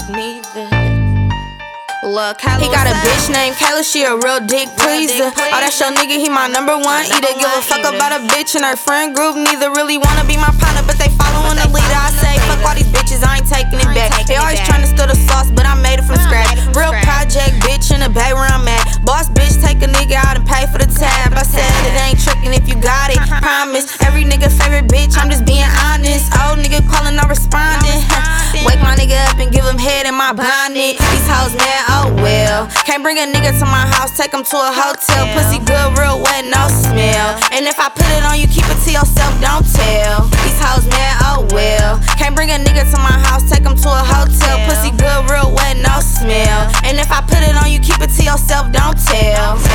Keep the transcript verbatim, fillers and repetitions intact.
group neither. Look, he got a bitch named Kayla, she a real dick pleaser. Oh, that's your nigga, he my number one eater. Give a fuck about a bitch in her friend group. Neither really wanna be my partner, but they following the leader. I say, fuck all these bitches, I ain't taking it back. They always tryna steal the sauce, but I made it from scratch. Real project bitch in the bay where I'm at. Boss bitch, take a nigga out and pay for the tab. I said it ain't tricking if you got it. Promise, every nigga favorite bitch, I'm just being honest. Old nigga calling, I'm responding. Wake my nigga up and give him head in my bonnet. These hoes mad, oh well. Can't bring a nigga to my house, take him to a hotel. Pussy good, real wet, no smell. And if I put it on you, keep it to yourself, don't tell. These hoes mad, oh well. Can't bring a nigga to my house, take him to a hotel. Pussy good, real wet, no smell. And if I put it on you, keep it to yourself, don't tell.